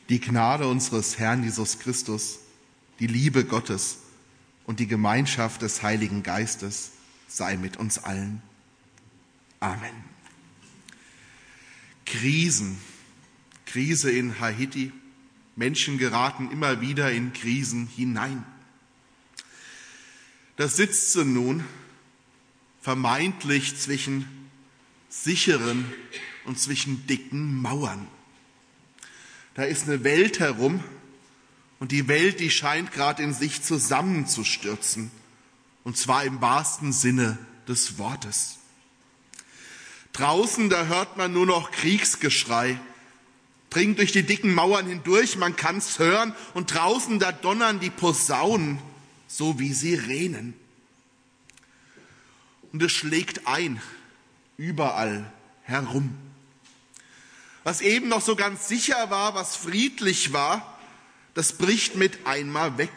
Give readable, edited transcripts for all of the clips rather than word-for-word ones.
Die Gnade unseres Herrn Jesus Christus, die Liebe Gottes und die Gemeinschaft des Heiligen Geistes sei mit uns allen. Amen. Krise in Haiti. Menschen geraten immer wieder in Krisen hinein. Da sitzt sie nun vermeintlich zwischen sicheren und zwischen dicken Mauern. Da ist eine Welt herum und die Welt, die scheint gerade in sich zusammenzustürzen. Und zwar im wahrsten Sinne des Wortes. Draußen, da hört man nur noch Kriegsgeschrei. Dringt durch die dicken Mauern hindurch, man kann's hören. Und draußen, da donnern die Posaunen, so wie Sirenen. Und es schlägt ein, überall herum. Was eben noch so ganz sicher war, was friedlich war, das bricht mit einmal weg.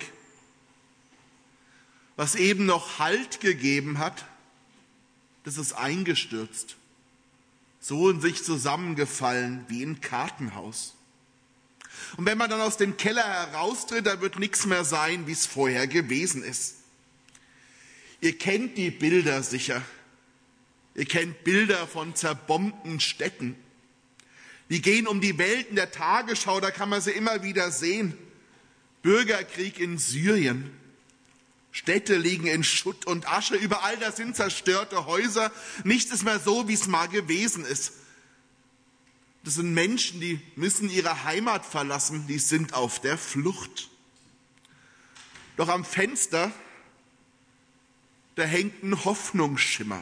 Was eben noch Halt gegeben hat, das ist eingestürzt. So in sich zusammengefallen wie ein Kartenhaus. Und wenn man dann aus dem Keller heraustritt, da wird nichts mehr sein, wie es vorher gewesen ist. Ihr kennt die Bilder sicher. Ihr kennt Bilder von zerbombten Städten. Die gehen um die Welt in der Tagesschau, da kann man sie immer wieder sehen. Bürgerkrieg in Syrien. Städte liegen in Schutt und Asche, überall da sind zerstörte Häuser. Nichts ist mehr so, wie es mal gewesen ist. Das sind Menschen, die müssen ihre Heimat verlassen, die sind auf der Flucht. Doch am Fenster, da hängt ein Hoffnungsschimmer.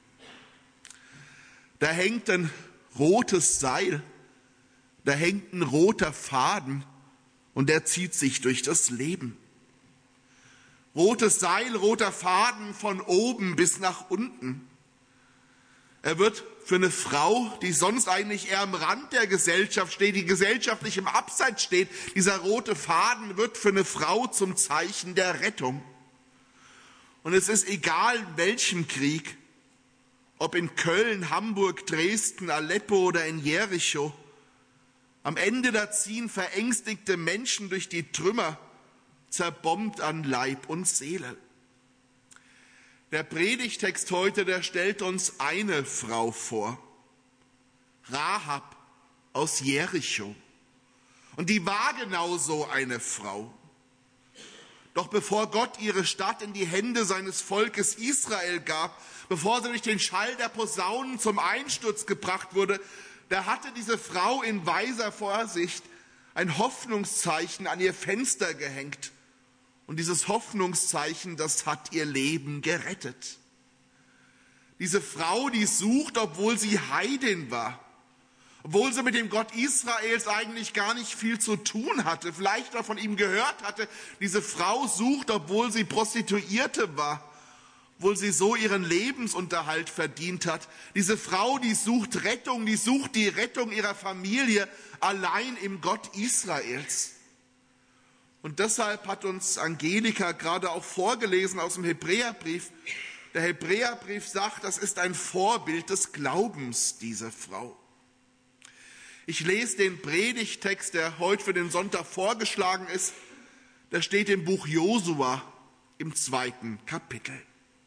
Da hängt ein rotes Seil, da hängt ein roter Faden und der zieht sich durch das Leben. Rotes Seil, roter Faden von oben bis nach unten. Er wird für eine Frau, die sonst eigentlich eher am Rand der Gesellschaft steht, die gesellschaftlich im Abseits steht, dieser rote Faden wird für eine Frau zum Zeichen der Rettung. Und es ist egal, in welchem Krieg, ob in Köln, Hamburg, Dresden, Aleppo oder in Jericho, am Ende da ziehen verängstigte Menschen durch die Trümmer, zerbombt an Leib und Seele. Der Predigtext heute, der stellt uns eine Frau vor, Rahab aus Jericho. Und die war genau so eine Frau. Doch bevor Gott ihre Stadt in die Hände seines Volkes Israel gab, bevor sie durch den Schall der Posaunen zum Einsturz gebracht wurde, da hatte diese Frau in weiser Vorsicht ein Hoffnungszeichen an ihr Fenster gehängt. Und dieses Hoffnungszeichen, das hat ihr Leben gerettet. Diese Frau, die sucht, obwohl sie Heidin war, obwohl sie mit dem Gott Israels eigentlich gar nicht viel zu tun hatte, vielleicht auch von ihm gehört hatte. Diese Frau sucht, obwohl sie Prostituierte war, obwohl sie so ihren Lebensunterhalt verdient hat. Diese Frau, die sucht Rettung, die sucht die Rettung ihrer Familie allein im Gott Israels. Und deshalb hat uns Angelika gerade auch vorgelesen aus dem Hebräerbrief. Der Hebräerbrief sagt, das ist ein Vorbild des Glaubens, diese Frau. Ich lese den Predigtext, der heute für den Sonntag vorgeschlagen ist. Der steht im Buch Josua im 2. Kapitel.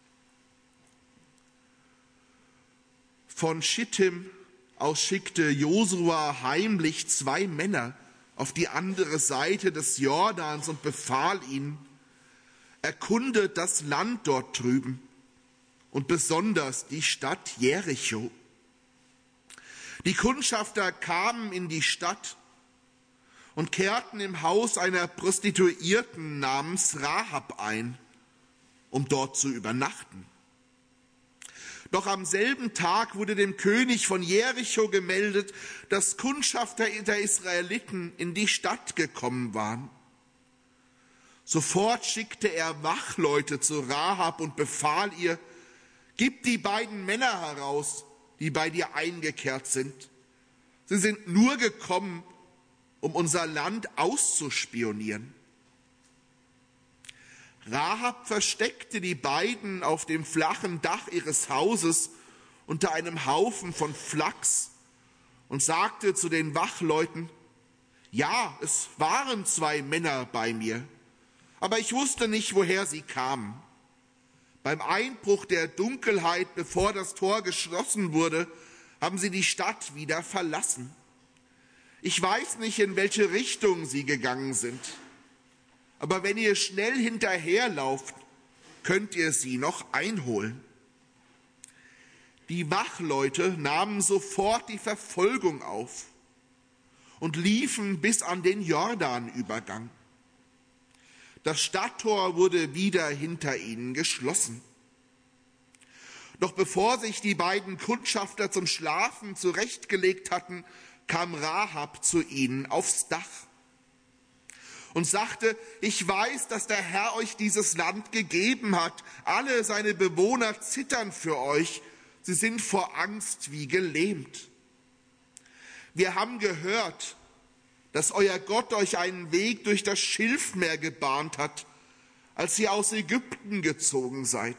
Von Schittim aus schickte Josua heimlich 2 Männer auf die andere Seite des Jordans und befahl ihnen, erkundet das Land dort drüben und besonders die Stadt Jericho. Die Kundschafter kamen in die Stadt und kehrten im Haus einer Prostituierten namens Rahab ein, um dort zu übernachten. Doch am selben Tag wurde dem König von Jericho gemeldet, dass Kundschafter der Israeliten in die Stadt gekommen waren. Sofort schickte er Wachleute zu Rahab und befahl ihr, gib die beiden Männer heraus, die bei dir eingekehrt sind. Sie sind nur gekommen, um unser Land auszuspionieren. Rahab versteckte die beiden auf dem flachen Dach ihres Hauses unter einem Haufen von Flachs und sagte zu den Wachleuten, Ja, es waren 2 Männer bei mir, aber ich wusste nicht, woher sie kamen. Beim Einbruch der Dunkelheit, bevor das Tor geschlossen wurde, haben sie die Stadt wieder verlassen. Ich weiß nicht, in welche Richtung sie gegangen sind, aber wenn ihr schnell hinterherlauft, könnt ihr sie noch einholen. Die Wachleute nahmen sofort die Verfolgung auf und liefen bis an den Jordanübergang. Das Stadttor wurde wieder hinter ihnen geschlossen. Doch bevor sich die beiden Kundschafter zum Schlafen zurechtgelegt hatten, kam Rahab zu ihnen aufs Dach und sagte: Ich weiß, dass der Herr euch dieses Land gegeben hat. Alle seine Bewohner zittern für euch. Sie sind vor Angst wie gelähmt. Wir haben gehört, dass euer Gott euch einen Weg durch das Schilfmeer gebahnt hat, als ihr aus Ägypten gezogen seid.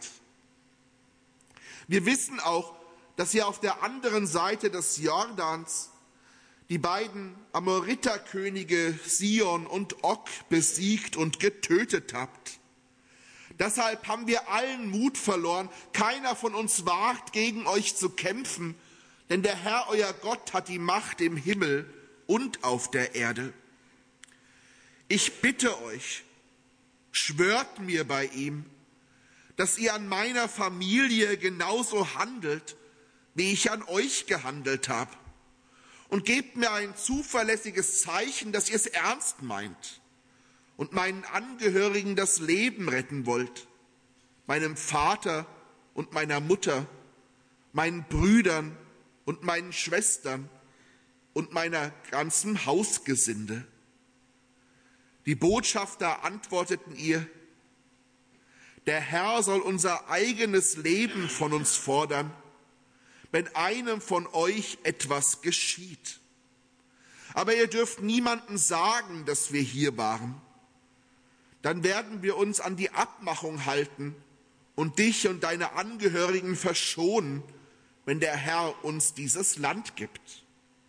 Wir wissen auch, dass ihr auf der anderen Seite des Jordans die beiden Amoriterkönige Sion und Og besiegt und getötet habt. Deshalb haben wir allen Mut verloren. Keiner von uns wagt, gegen euch zu kämpfen, denn der Herr, euer Gott, hat die Macht im Himmel und auf der Erde. Ich bitte euch, schwört mir bei ihm, dass ihr an meiner Familie genauso handelt, wie ich an euch gehandelt habe. Und gebt mir ein zuverlässiges Zeichen, dass ihr es ernst meint und meinen Angehörigen das Leben retten wollt, meinem Vater und meiner Mutter, meinen Brüdern und meinen Schwestern und meiner ganzen Hausgesinde. Die Botschafter antworteten ihr: Der Herr soll unser eigenes Leben von uns fordern, wenn einem von euch etwas geschieht. Aber ihr dürft niemandem sagen, dass wir hier waren. Dann werden wir uns an die Abmachung halten und dich und deine Angehörigen verschonen, wenn der Herr uns dieses Land gibt.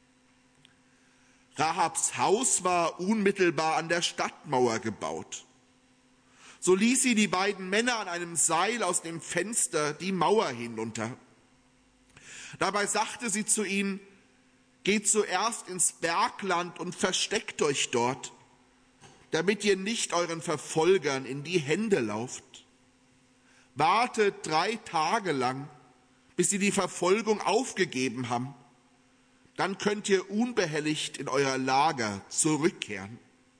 Rahabs Haus war unmittelbar an der Stadtmauer gebaut. So ließ sie die beiden Männer an einem Seil aus dem Fenster die Mauer hinunter. Dabei sagte sie zu ihnen: Geht zuerst ins Bergland und versteckt euch dort, damit ihr nicht euren Verfolgern in die Hände lauft. Wartet 3 Tage lang, bis sie die Verfolgung aufgegeben haben. Dann könnt ihr unbehelligt in euer Lager zurückkehren.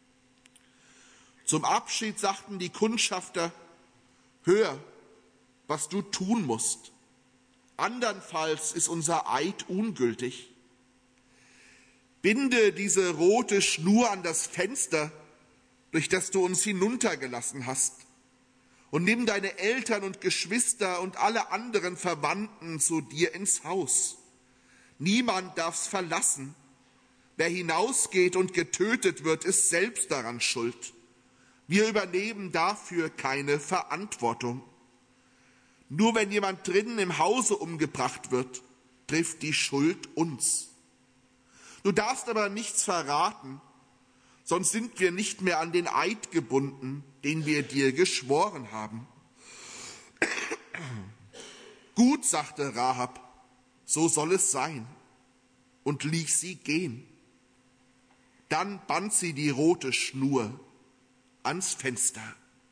Zum Abschied sagten die Kundschafter: Hör, was du tun musst. Andernfalls ist unser Eid ungültig. Binde diese rote Schnur an das Fenster, durch das du uns hinuntergelassen hast, und nimm deine Eltern und Geschwister und alle anderen Verwandten zu dir ins Haus. Niemand darf's verlassen. Wer hinausgeht und getötet wird, ist selbst daran schuld. Wir übernehmen dafür keine Verantwortung. Nur wenn jemand drinnen im Hause umgebracht wird, trifft die Schuld uns. Du darfst aber nichts verraten, sonst sind wir nicht mehr an den Eid gebunden, den wir dir geschworen haben. Gut, sagte Rahab, so soll es sein, und ließ sie gehen. Dann band sie die rote Schnur ans Fenster.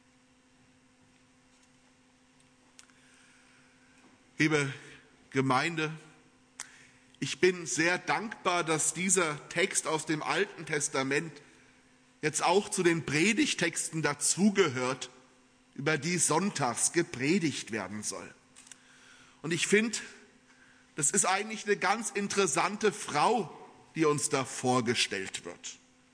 Liebe Gemeinde, ich bin sehr dankbar, dass dieser Text aus dem Alten Testament jetzt auch zu den Predigtexten dazugehört, über die sonntags gepredigt werden soll. Und ich finde, das ist eigentlich eine ganz interessante Frau, die uns da vorgestellt wird.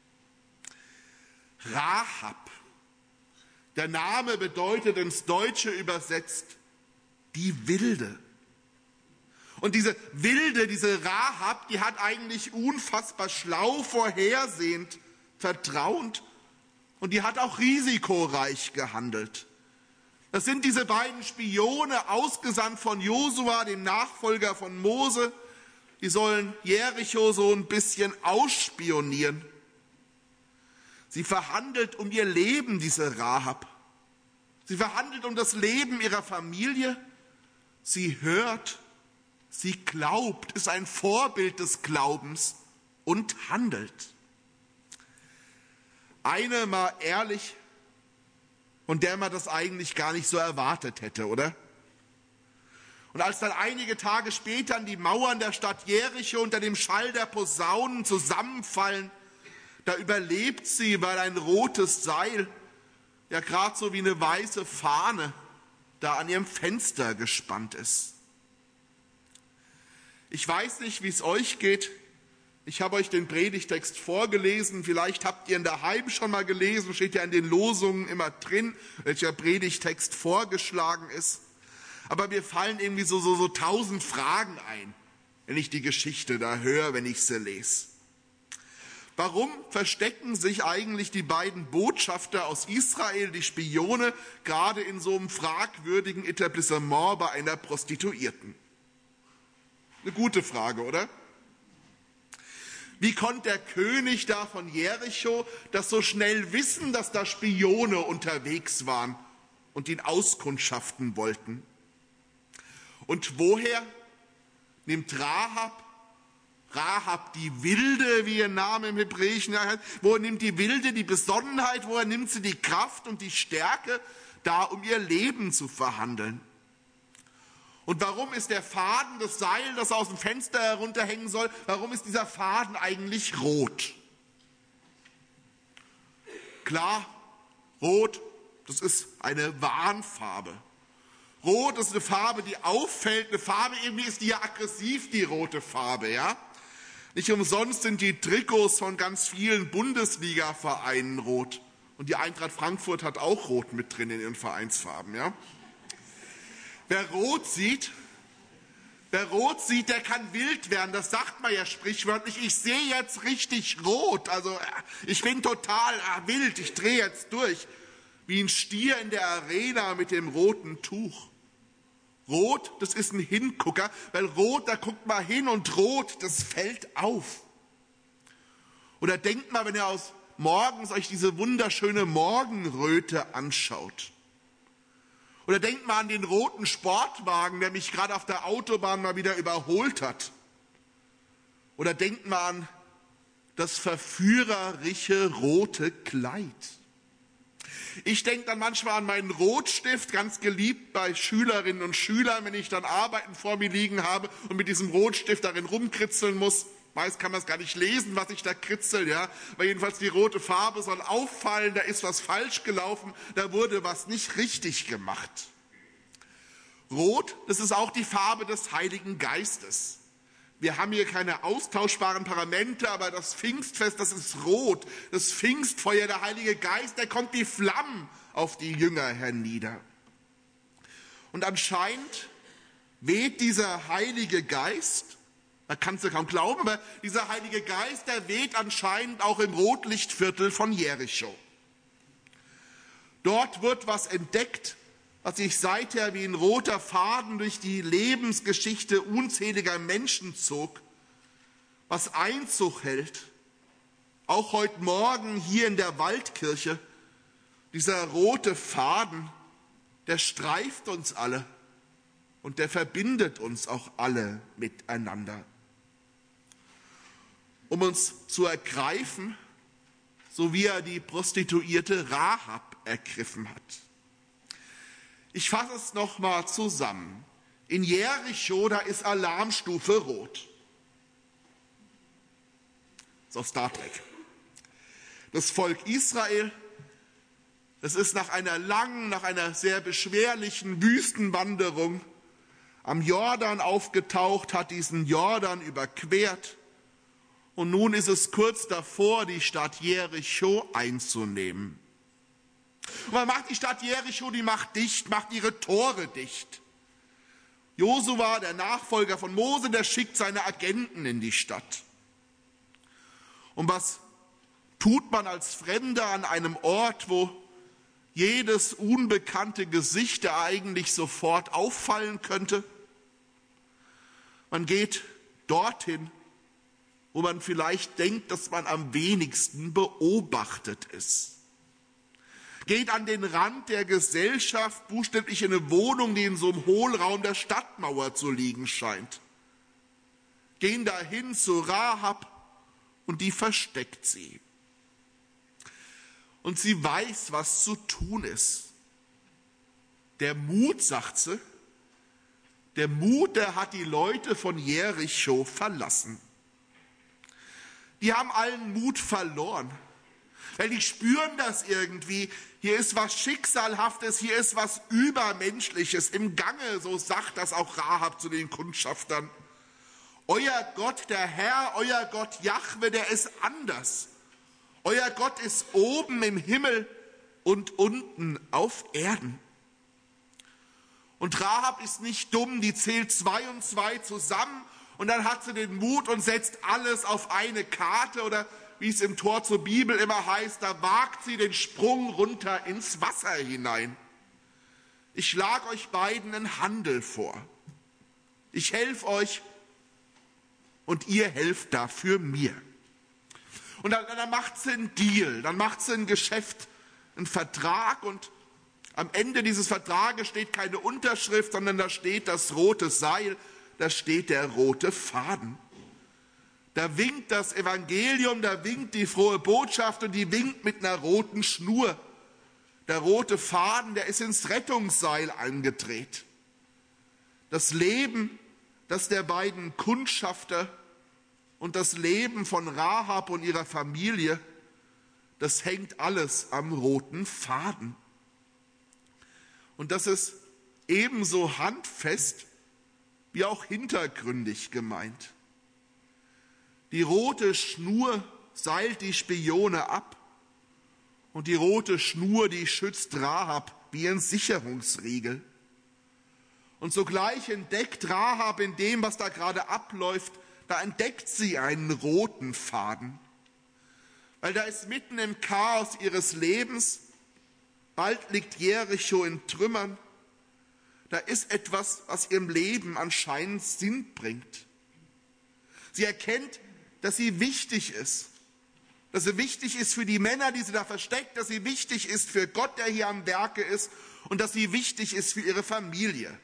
Rahab. Der Name bedeutet ins Deutsche übersetzt die Wilde. Und diese Wilde, diese Rahab, die hat eigentlich unfassbar schlau, vorhersehend, vertrauend und die hat auch risikoreich gehandelt. Das sind diese beiden Spione, ausgesandt von Josua, dem Nachfolger von Mose. Die sollen Jericho so ein bisschen ausspionieren. Sie verhandelt um ihr Leben, diese Rahab. Sie verhandelt um das Leben ihrer Familie. Sie hört, sie glaubt, ist ein Vorbild des Glaubens und handelt. Eine mal ehrlich, von der man das eigentlich gar nicht so erwartet hätte, oder? Und als dann einige Tage später die Mauern der Stadt Jericho unter dem Schall der Posaunen zusammenfallen, da überlebt sie, weil ein rotes Seil, ja gerade so wie eine weiße Fahne, da an ihrem Fenster gespannt ist. Ich weiß nicht, wie es euch geht. Ich habe euch den Predigtext vorgelesen. Vielleicht habt ihr ihn daheim schon mal gelesen. Steht ja in den Losungen immer drin, welcher Predigtext vorgeschlagen ist. Aber mir fallen irgendwie so 1000 Fragen ein, wenn ich die Geschichte da höre, wenn ich sie lese. Warum verstecken sich eigentlich die beiden Botschafter aus Israel, die Spione, gerade in so einem fragwürdigen Etablissement bei einer Prostituierten? Eine gute Frage, oder? Wie konnte der König da von Jericho das so schnell wissen, dass da Spione unterwegs waren und ihn auskundschaften wollten? Und woher nimmt Rahab die Wilde, wie ihr Name im Hebräischen heißt, woher nimmt die Wilde die Besonnenheit, woher nimmt sie die Kraft und die Stärke, da um ihr Leben zu verhandeln? Und warum ist der Faden, das Seil, das aus dem Fenster herunterhängen soll, warum ist dieser Faden eigentlich rot? Klar, rot, das ist eine Warnfarbe. Rot ist eine Farbe, die auffällt, eine Farbe, irgendwie ist die ja aggressiv, die rote Farbe, ja? Nicht umsonst sind die Trikots von ganz vielen Bundesliga-Vereinen rot. Und die Eintracht Frankfurt hat auch rot mit drin in ihren Vereinsfarben, ja? Wer rot sieht, der kann wild werden. Das sagt man ja sprichwörtlich. Ich sehe jetzt richtig rot. Also ich bin total wild. Ich drehe jetzt durch. Wie ein Stier in der Arena mit dem roten Tuch. Rot, das ist ein Hingucker. Weil rot, da guckt man hin und rot, das fällt auf. Oder denkt mal, wenn ihr morgens euch diese wunderschöne Morgenröte anschaut. Oder denkt mal an den roten Sportwagen, der mich gerade auf der Autobahn mal wieder überholt hat. Oder denkt mal an das verführerische rote Kleid. Ich denke dann manchmal an meinen Rotstift, ganz geliebt bei Schülerinnen und Schülern, wenn ich dann Arbeiten vor mir liegen habe und mit diesem Rotstift darin rumkritzeln muss. Meist kann man es gar nicht lesen, was ich da kritzel, ja. Aber jedenfalls die rote Farbe soll auffallen, da ist was falsch gelaufen, da wurde was nicht richtig gemacht. Rot, das ist auch die Farbe des Heiligen Geistes. Wir haben hier keine austauschbaren Paramente, aber das Pfingstfest, das ist rot. Das Pfingstfeuer, der Heilige Geist, der kommt wie Flammen auf die Jünger hernieder. Und anscheinend weht dieser Heilige Geist, da kannst du kaum glauben, aber dieser Heilige Geist, der weht anscheinend auch im Rotlichtviertel von Jericho. Dort wird was entdeckt, was sich seither wie ein roter Faden durch die Lebensgeschichte unzähliger Menschen zog, was Einzug hält, auch heute Morgen hier in der Waldkirche. Dieser rote Faden, der streift uns alle und der verbindet uns auch alle miteinander. Um uns zu ergreifen, so wie er die Prostituierte Rahab ergriffen hat. Ich fasse es nochmal zusammen. In Jericho, da ist Alarmstufe rot. So Star Trek. Das Volk Israel, es ist nach einer sehr beschwerlichen Wüstenwanderung am Jordan aufgetaucht, hat diesen Jordan überquert und nun ist es kurz davor, die Stadt Jericho einzunehmen. Und man macht die Stadt Jericho, die macht dicht, macht ihre Tore dicht. Josua, der Nachfolger von Mose, der schickt seine Agenten in die Stadt. Und was tut man als Fremder an einem Ort, wo jedes unbekannte Gesicht der eigentlich sofort auffallen könnte? Man geht dorthin, wo man vielleicht denkt, dass man am wenigsten beobachtet ist. Geht an den Rand der Gesellschaft, buchstäblich in eine Wohnung, die in so einem Hohlraum der Stadtmauer zu liegen scheint. Gehen dahin zu Rahab und die versteckt sie. Und sie weiß, was zu tun ist. Der Mut, sagt sie, der Mut, der hat die Leute von Jericho verlassen. Die haben allen Mut verloren, weil die spüren das irgendwie. Hier ist was Schicksalhaftes, hier ist was Übermenschliches im Gange, so sagt das auch Rahab zu den Kundschaftern. Euer Gott, der Herr, euer Gott Jahwe, der ist anders. Euer Gott ist oben im Himmel und unten auf Erden. Und Rahab ist nicht dumm, die zählt 2 und 2 zusammen und dann hat sie den Mut und setzt alles auf eine Karte oder wie es im Tor zur Bibel immer heißt, da wagt sie den Sprung runter ins Wasser hinein. Ich schlage euch beiden einen Handel vor. Ich helfe euch und ihr helft dafür mir. Und dann macht sie einen Deal, dann macht sie ein Geschäft, einen Vertrag und am Ende dieses Vertrages steht keine Unterschrift, sondern da steht das rote Seil, da steht der rote Faden. Da winkt das Evangelium, da winkt die frohe Botschaft und die winkt mit einer roten Schnur. Der rote Faden, der ist ins Rettungsseil eingedreht. Das Leben, das der beiden Kundschafter und das Leben von Rahab und ihrer Familie, das hängt alles am roten Faden. Und das ist ebenso handfest wie auch hintergründig gemeint. Die rote Schnur seilt die Spione ab und die rote Schnur, die schützt Rahab wie ein Sicherungsriegel. Und sogleich entdeckt Rahab in dem, was da gerade abläuft, da entdeckt sie einen roten Faden. Weil da ist mitten im Chaos ihres Lebens, bald liegt Jericho in Trümmern, da ist etwas, was ihrem Leben anscheinend Sinn bringt. Sie erkennt, dass sie wichtig ist. Dass sie wichtig ist für die Männer, die sie da versteckt, dass sie wichtig ist für Gott, der hier am Werke ist und dass sie wichtig ist für ihre Familie.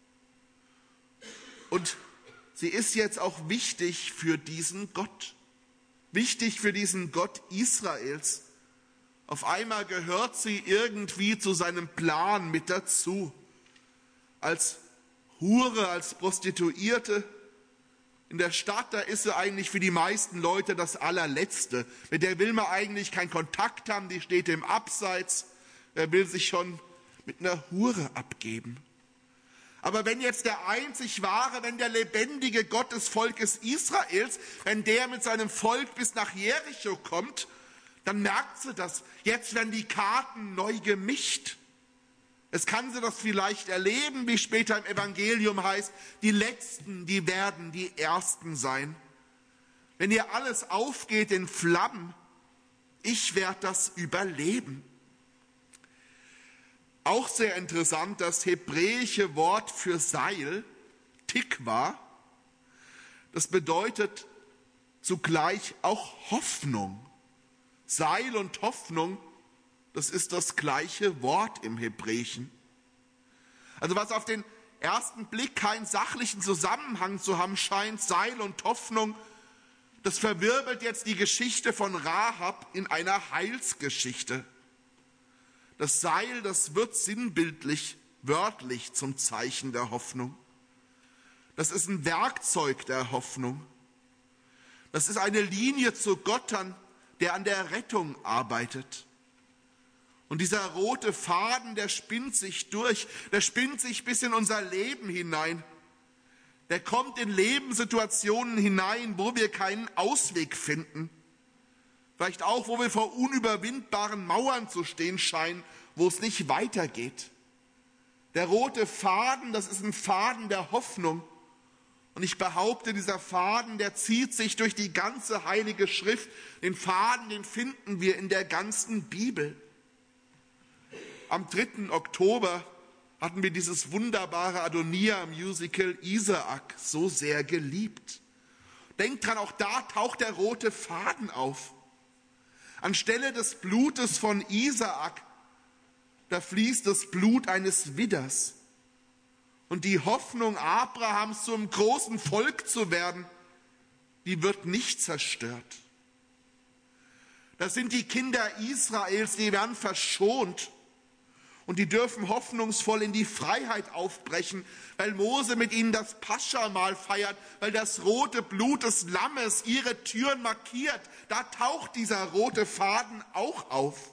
Und sie ist jetzt auch wichtig für diesen Gott. Wichtig für diesen Gott Israels. Auf einmal gehört sie irgendwie zu seinem Plan mit dazu. Als Hure, als Prostituierte in der Stadt, da ist sie eigentlich für die meisten Leute das Allerletzte. Mit der will man eigentlich keinen Kontakt haben, die steht im Abseits. Wer will sich schon mit einer Hure abgeben? Aber wenn jetzt der einzig wahre, wenn der lebendige Gott des Volkes Israels, wenn der mit seinem Volk bis nach Jericho kommt, dann merkt sie das. Jetzt werden die Karten neu gemischt. Es kann sie das vielleicht erleben, wie später im Evangelium heißt, die Letzten, die werden die Ersten sein. Wenn hier alles aufgeht in Flammen, ich werde das überleben. Auch sehr interessant, das hebräische Wort für Seil, Tikva, das bedeutet zugleich auch Hoffnung. Seil und Hoffnung, das ist das gleiche Wort im Hebräischen. Also was auf den ersten Blick keinen sachlichen Zusammenhang zu haben scheint, Seil und Hoffnung, das verwirbelt jetzt die Geschichte von Rahab in einer Heilsgeschichte. Das Seil, das wird sinnbildlich, wörtlich zum Zeichen der Hoffnung. Das ist ein Werkzeug der Hoffnung. Das ist eine Linie zu Gott, der an der Rettung arbeitet. Und dieser rote Faden, der spinnt sich durch, der spinnt sich bis in unser Leben hinein. Der kommt in Lebenssituationen hinein, wo wir keinen Ausweg finden. Vielleicht auch, wo wir vor unüberwindbaren Mauern zu stehen scheinen, wo es nicht weitergeht. Der rote Faden, das ist ein Faden der Hoffnung. Und ich behaupte, dieser Faden, der zieht sich durch die ganze Heilige Schrift. Den Faden, den finden wir in der ganzen Bibel. Am 3. Oktober hatten wir dieses wunderbare Adonia-Musical Isaak so sehr geliebt. Denkt dran, auch da taucht der rote Faden auf. Anstelle des Blutes von Isaak, da fließt das Blut eines Widders. Und die Hoffnung Abrahams, zum großen Volk zu werden, die wird nicht zerstört. Das sind die Kinder Israels, die werden verschont. Und die dürfen hoffnungsvoll in die Freiheit aufbrechen, weil Mose mit ihnen das Pascha-Mahl feiert, weil das rote Blut des Lammes ihre Türen markiert. Da taucht dieser rote Faden auch auf.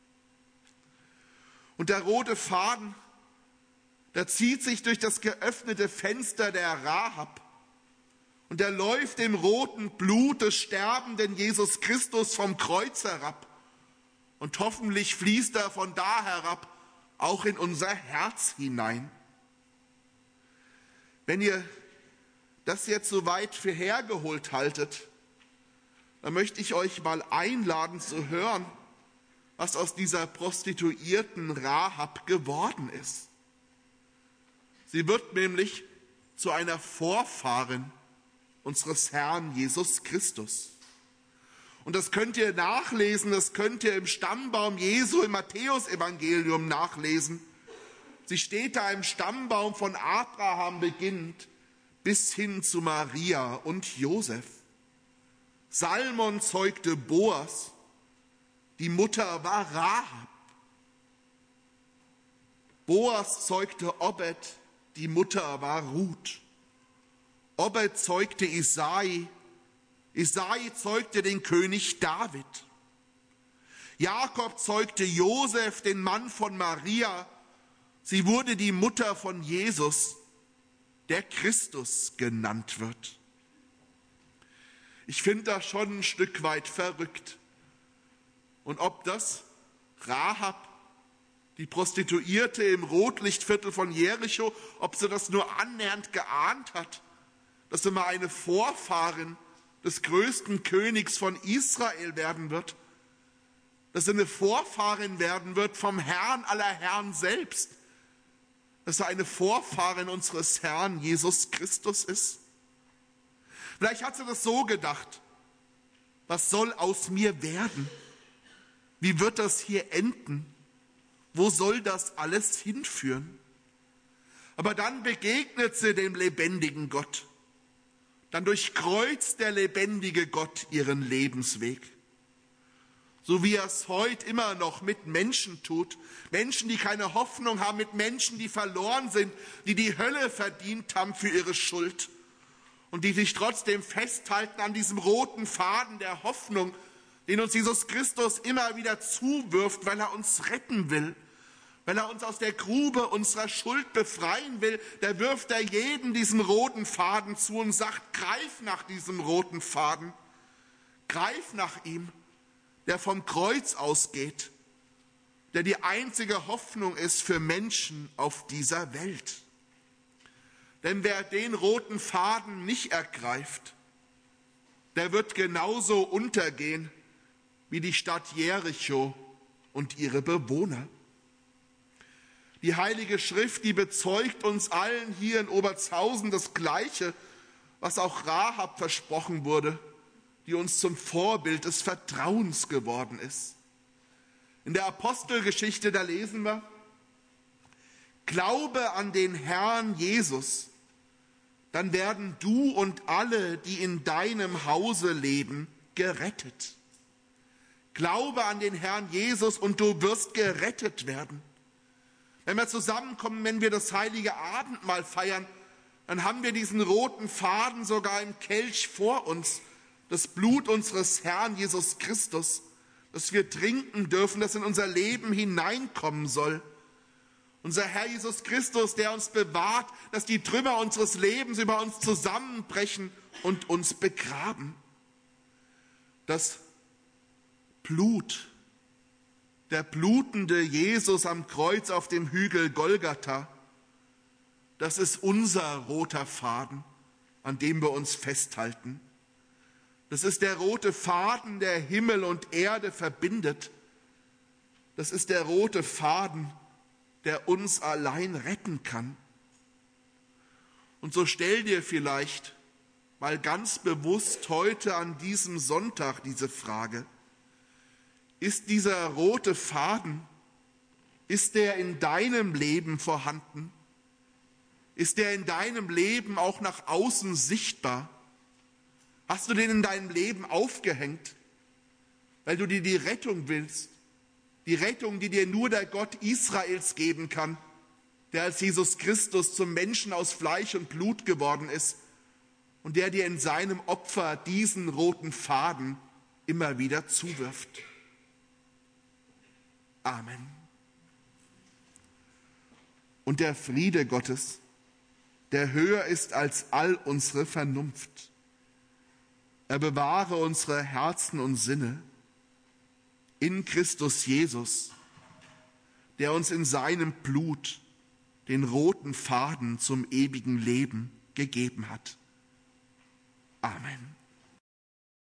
Und der rote Faden, der zieht sich durch das geöffnete Fenster der Rahab. Und er läuft im roten Blut des sterbenden Jesus Christus vom Kreuz herab. Und hoffentlich fließt er von da herab auch in unser Herz hinein. Wenn ihr das jetzt so weit für hergeholt haltet, dann möchte ich euch mal einladen zu hören, was aus dieser Prostituierten Rahab geworden ist. Sie wird nämlich zu einer Vorfahrin unseres Herrn Jesus Christus. Und das könnt ihr nachlesen, das könnt ihr im Stammbaum Jesu im Matthäusevangelium nachlesen. Sie steht da im Stammbaum von Abraham beginnend bis hin zu Maria und Josef. Salmon zeugte Boas, die Mutter war Rahab. Boas zeugte Obed, die Mutter war Ruth. Obed zeugte Isai, Isai zeugte den König David. Jakob zeugte Josef, den Mann von Maria. Sie wurde die Mutter von Jesus, der Christus genannt wird. Ich finde das schon ein Stück weit verrückt. Und ob das Rahab, die Prostituierte im Rotlichtviertel von Jericho, ob sie das nur annähernd geahnt hat, dass sie mal eine Vorfahrin des größten Königs von Israel werden wird, dass er eine Vorfahrin werden wird vom Herrn aller Herren selbst, dass er eine Vorfahrin unseres Herrn Jesus Christus ist. Vielleicht hat sie das so gedacht: Was soll aus mir werden? Wie wird das hier enden? Wo soll das alles hinführen? Aber dann begegnet sie dem lebendigen Gott. Dann durchkreuzt der lebendige Gott ihren Lebensweg. So wie er es heute immer noch mit Menschen tut. Menschen, die keine Hoffnung haben, mit Menschen, die verloren sind, die die Hölle verdient haben für ihre Schuld. Und die sich trotzdem festhalten an diesem roten Faden der Hoffnung, den uns Jesus Christus immer wieder zuwirft, weil er uns retten will. Weil er uns aus der Grube unserer Schuld befreien will, da wirft er jedem diesen roten Faden zu und sagt: Greif nach diesem roten Faden, greif nach ihm, der vom Kreuz ausgeht, der die einzige Hoffnung ist für Menschen auf dieser Welt. Denn wer den roten Faden nicht ergreift, der wird genauso untergehen wie die Stadt Jericho und ihre Bewohner. Die Heilige Schrift, die bezeugt uns allen hier in Obertshausen das Gleiche, was auch Rahab versprochen wurde, die uns zum Vorbild des Vertrauens geworden ist. In der Apostelgeschichte, da lesen wir: Glaube an den Herrn Jesus, dann werden du und alle, die in deinem Hause leben, gerettet. Glaube an den Herrn Jesus und du wirst gerettet werden. Wenn wir zusammenkommen, wenn wir das heilige Abendmahl feiern, dann haben wir diesen roten Faden sogar im Kelch vor uns, das Blut unseres Herrn Jesus Christus, das wir trinken dürfen, das in unser Leben hineinkommen soll. Unser Herr Jesus Christus, der uns bewahrt, dass die Trümmer unseres Lebens über uns zusammenbrechen und uns begraben. Das Blut, der blutende Jesus am Kreuz auf dem Hügel Golgatha, das ist unser roter Faden, an dem wir uns festhalten. Das ist der rote Faden, der Himmel und Erde verbindet. Das ist der rote Faden, der uns allein retten kann. Und so stell dir vielleicht mal ganz bewusst heute an diesem Sonntag diese Frage: Ist dieser rote Faden, ist der in deinem Leben vorhanden? Ist der in deinem Leben auch nach außen sichtbar? Hast du den in deinem Leben aufgehängt, weil du dir die Rettung willst? Die Rettung, die dir nur der Gott Israels geben kann, der als Jesus Christus zum Menschen aus Fleisch und Blut geworden ist und der dir in seinem Opfer diesen roten Faden immer wieder zuwirft. Amen. Und der Friede Gottes, der höher ist als all unsere Vernunft, er bewahre unsere Herzen und Sinne in Christus Jesus, der uns in seinem Blut den roten Faden zum ewigen Leben gegeben hat. Amen.